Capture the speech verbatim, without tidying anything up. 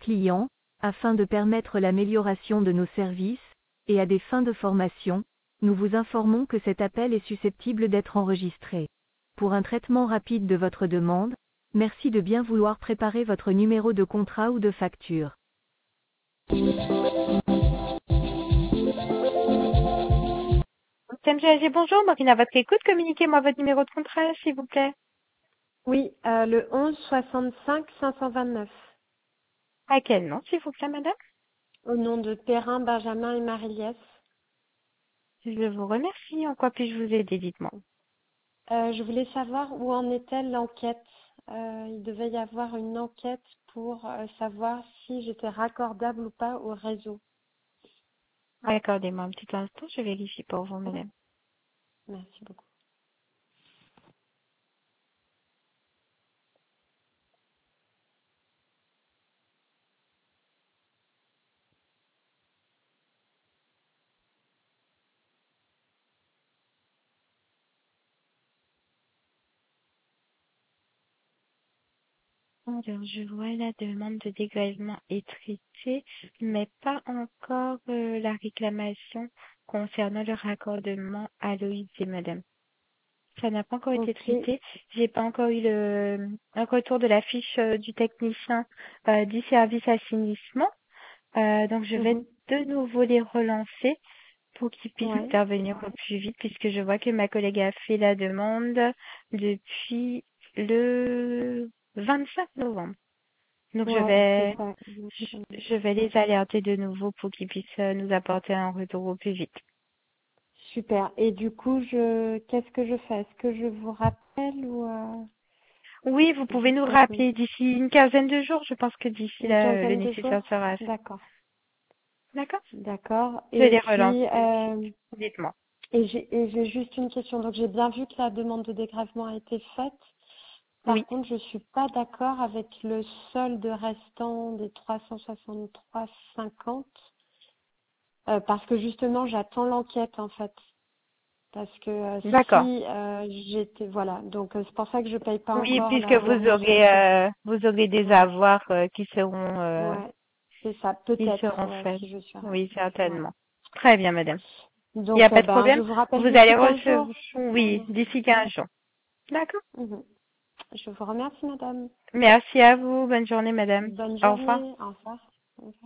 clients, afin de permettre l'amélioration de nos services, et à des fins de formation, nous vous informons que cet appel est susceptible d'être enregistré. Pour un traitement rapide de votre demande, merci de bien vouloir préparer votre numéro de contrat ou de facture. M G A G, bonjour, Marine à votre écoute, communiquez-moi votre numéro de contrat, s'il vous plaît. Oui, euh, le onze soixante-cinq cinq cent vingt-neuf. À quel nom, s'il vous plaît, madame? Au nom de Perrin, Benjamin et Marie-Liès. Je vous remercie. En quoi puis-je vous aider, dites-moi? Euh, je voulais savoir où en était l'enquête. Euh, il devait y avoir une enquête pour euh, savoir si j'étais raccordable ou pas au réseau. Accordez-moi un petit instant, je vérifie pour vous, madame. Merci beaucoup. Alors, je vois la demande de dégrèvement est traitée, mais pas encore euh, la réclamation concernant le raccordement à l'O I D, madame. Ça n'a pas encore été Ok, traité. J'ai pas encore eu le un retour de la fiche euh, du technicien euh, du service assainissement. Euh, donc je vais mhm. de nouveau les relancer pour qu'ils puissent Ouais, intervenir au plus vite, puisque je vois que ma collègue a fait la demande depuis le vingt-cinq novembre. Donc je ouais, c'est vais ça. je je vais les alerter de nouveau pour qu'ils puissent euh, nous apporter un retour au plus vite. Super. Et du coup, je, qu'est-ce que je fais? Est-ce que je vous rappelle ou euh, Oui, vous pouvez nous juste attendre rappeler d'ici une quinzaine de jours. Je pense que d'ici une là, euh, le quinzaine de nécessaire jours? sera fait. D'accord. D'accord? D'accord. Je Et les relance. puis, euh, Dites-moi. et j'ai et j'ai juste une question. Donc, j'ai bien vu que la demande de dégrèvement a été faite. Oui. Par contre, je suis pas d'accord avec le solde restant des trois cent soixante-trois cinquante euh, parce que justement, j'attends l'enquête en fait. Parce que euh, D'accord. si euh, j'étais voilà, donc euh, c'est pour ça que je paye pas Oui, encore puisque la vous dernière aurez facture. euh, vous aurez des Ouais, avoirs euh, qui seront euh, ouais, c'est ça, qui peut-être, seront ouais, faits. si je suis ra- Oui, ouais. certainement. Très bien, madame. Il n'y a Donc, pas euh, de ben, je problème. vous Vous rappelle allez d'ici quinze jours. recevoir. Je vous Oui, remercie. d'ici quinze jours. D'accord. Mhm. Je vous remercie, madame. Merci à vous. Bonne journée, madame. Bonne Au revoir. journée. Au revoir. Au revoir.